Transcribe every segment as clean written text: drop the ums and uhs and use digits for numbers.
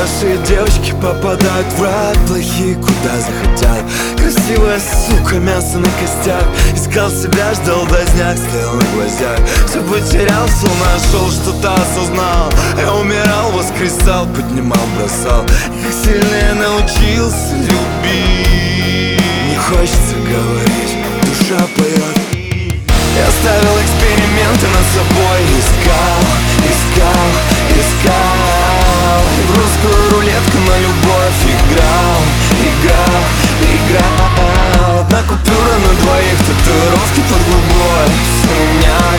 наши девочки попадают в рай, плохие куда захотят. Красивая сука, мясо на костях. Искал себя, ждал доздняк, стоял на гвоздях. Все потерял, все нашел, что-то осознал. Я умирал, воскресал, поднимал, бросал. Как сильно я научился любить. Не хочется говорить, душа поет. Я ставил эксперименты над собой. Искал и в русскую рулетку на любовь играл. Одна купюра на двоих, татуировки под губой. Синяк.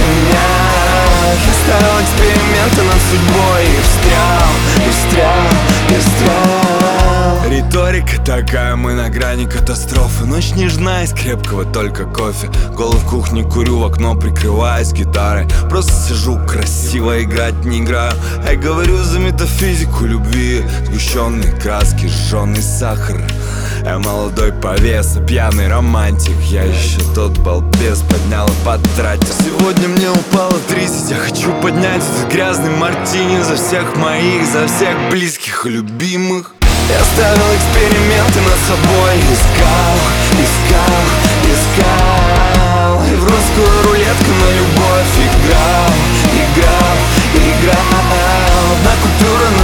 Я ставил эксперименты над судьбой и встрял. Риторика такая, мы на грани катастрофы. Ночь нежна, из крепкого только кофе. Голову в кухне курю, в окно прикрываясь гитарой. Просто сижу, красиво играть не играю. Я говорю за метафизику любви. Сгущенные краски, жженый сахар. Я молодой повеса, пьяный романтик. Я еще тот балбес, поднял и потратил. Сегодня мне упало 30, я хочу поднять этот грязный мартини. За всех моих, за всех близких и любимых. Я ставил эксперименты над собой. Искал и в русскую рулетку на любовь играл. Одна купюра